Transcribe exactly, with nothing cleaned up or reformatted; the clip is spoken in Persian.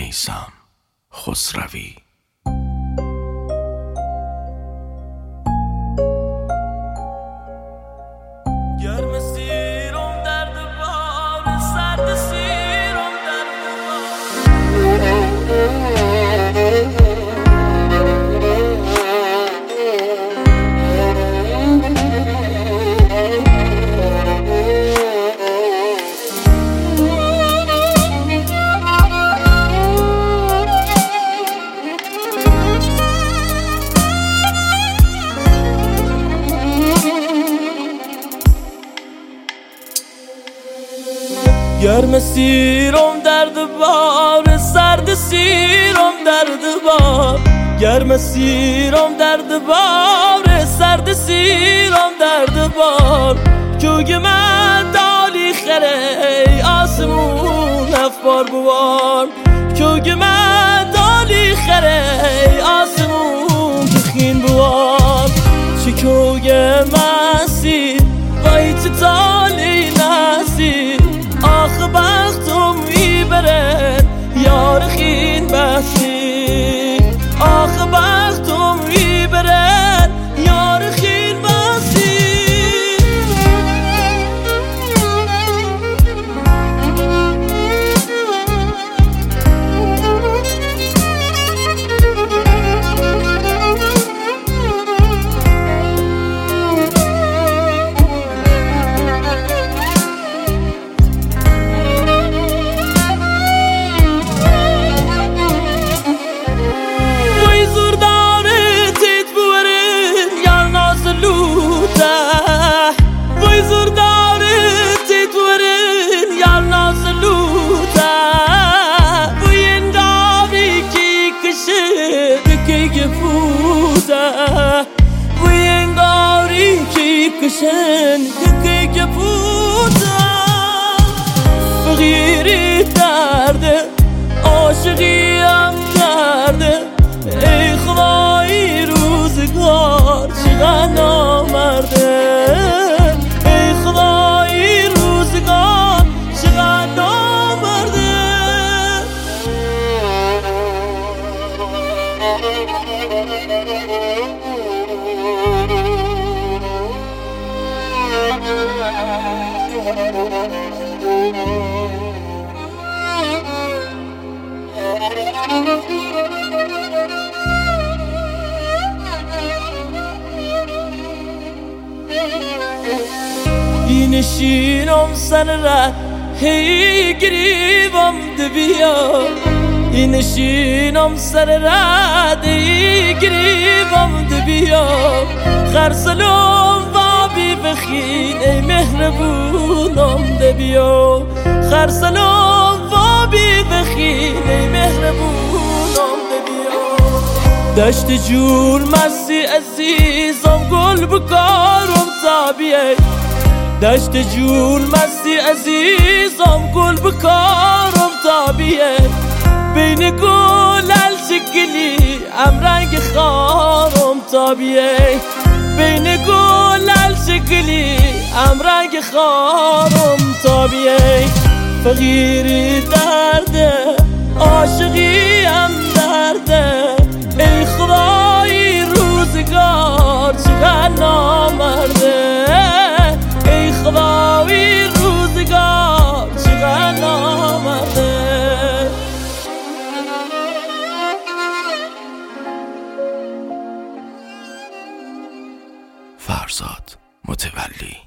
میثم خسروی. گرم سیرم درد بار، سرد سیرم درد گرم سیرم درد بار، سرد سیرم درد بار. گرم سیرم درد بار، سرد سیرم درد بار. کوگ من دالی خره آسمون افبار بوار. کوگ من دالی خره آسمون بخین بوار. چه کوگ مسی وای چه تالی نسی. آخ بختم میبرد یار خین بسی. آخ بختم میبرد یار خین بسی. کشن که که بودم فقیری درده عاشقی هم کرده. ای خدای روزگار چقدر نامرده. ای خدای روزگار چقدر نامرده. اینشینم سر ره هی گریبم دبیا. اینشینم سر ره هی گریبم دبیا. خرسلم بابی بخین ای مهربونم دبیا. خرسلم بابی بخین ای مهربونم دبیا. دشت جول مستی عزیزم گل بکارم تابیه. دشت جول مستی عزیزم گل بکارم تابیه. بین گل الشکلی ام رنگ خارم تابیه. بین گل الشکلی ام رنگ خارم تابیه. فقیری درده عاشقی هم درده. ای خدای روزگار چقدر نامرده. ای خدای روزگار چقدر نامرده. فرزاد متولی.